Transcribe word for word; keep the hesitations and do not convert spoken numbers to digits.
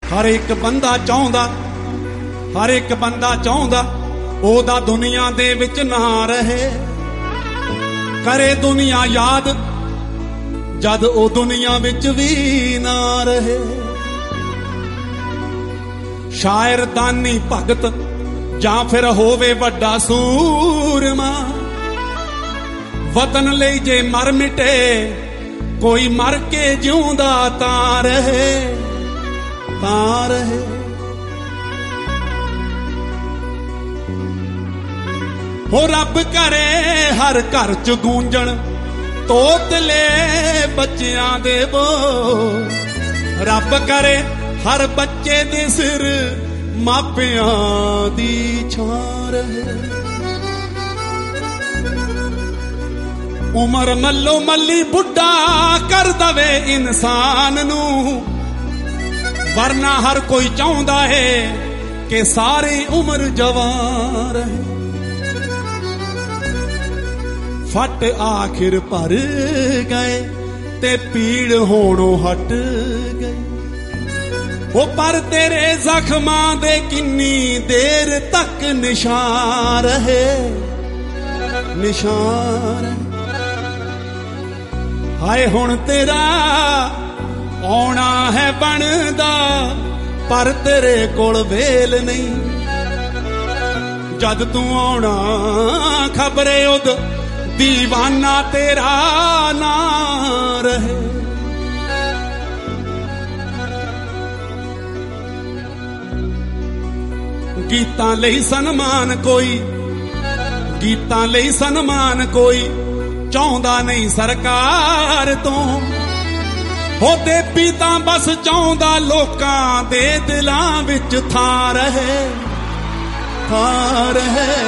ਹਰ ਇੱਕ ਬੰਦਾ ਚਾਹੁੰਦਾ, ਹਰ ਇੱਕ ਬੰਦਾ ਚਾਹੁੰਦਾ ਉਹਦਾ ਦੁਨੀਆ ਦੇ ਵਿੱਚ ਨਾ ਰਹੇ। ਕਰੇ ਦੁਨੀਆ ਯਾਦ ਜਦ ਉਹ ਦੁਨੀਆ ਵਿੱਚ ਵੀ ਨਾ ਰਹੇ। ਸ਼ਾਇਰ, ਦਾਨੀ, ਭਗਤ ਜਾਂ ਫਿਰ ਹੋਵੇ ਵੱਡਾ ਸੂਰਮਾ, ਵਤਨ ਲਈ ਜੇ ਮਰ ਮਿਟੇ ਕੋਈ ਮਰ ਕੇ ਜਿਉਂਦਾ ਤਾਂ ਰਹੇ, ਤਾਂ ਰਹੇ। ਹੋ ਰੱਬ ਕਰੇ ਹਰ ਘਰ ਚ ਗੂੰਜਣ ਤੋਤਲੇ ਬੱਚਿਆਂ ਦੇ ਬੋਲ। ਰੱਬ ਕਰੇ ਹਰ ਬੱਚੇ ਦੇ ਸਿਰ ਮਾਪਿਆਂ ਦੀ ਛਾਂ ਰਹੇ। ਉਮਰ ਮੱਲੋ ਮੱਲੀ ਬੁੱਢਾ ਕਰ ਦਵੇ ਇਨਸਾਨ ਨੂੰ, ਵਰਨਾ ਹਰ ਕੋਈ ਚਾਹੁੰਦਾ ਹੈ ਕਿ ਸਾਰੀ ਉਮਰ ਜਵਾਨ ਰਹੇ। ਫੱਟ ਆਖਿਰ ਭਰ ਗਏ ਤੇ ਪੀੜ ਹੋਣੋਂ ਹਟ ਗਈ। ਉਹ ਪਰ ਤੇਰੇ ਜ਼ਖਮਾਂ ਦੇ ਕਿੰਨੀ ਦੇਰ ਤੱਕ ਨਿਸ਼ਾਨ ਰਹੇ, ਨਿਸ਼ਾਨ। ਹਾਏ ਹੁਣ ਤੇਰਾ ਆਉਣਾ ਹੈ ਬਣਦਾ, ਪਰ ਤੇਰੇ ਕੋਲ ਵੇਲ ਨਹੀਂ। ਜਦ ਤੂੰ ਆਉਣਾ ਖਬਰੇ ਉਦ ਦੀਵਾਨਾ ਤੇਰਾ ਨਾ ਰਹੇ। ਗੀਤਾਂ ਲਈ ਸਨਮਾਨ ਕੋਈ, ਗੀਤਾਂ ਲਈ ਸਨਮਾਨ ਕੋਈ ਚਾਹੁੰਦਾ ਨਹੀਂ ਸਰਕਾਰ ਤੋਂ। ਹੋ ਦੇਪੀ ਤਾਂ ਬਸ ਚਾਹੁੰਦਾ ਲੋਕਾਂ ਦੇ ਦਿਲਾਂ ਵਿੱਚ ਥਾਂ ਰਹੇ, ਥਾਂ ਰਹੇ।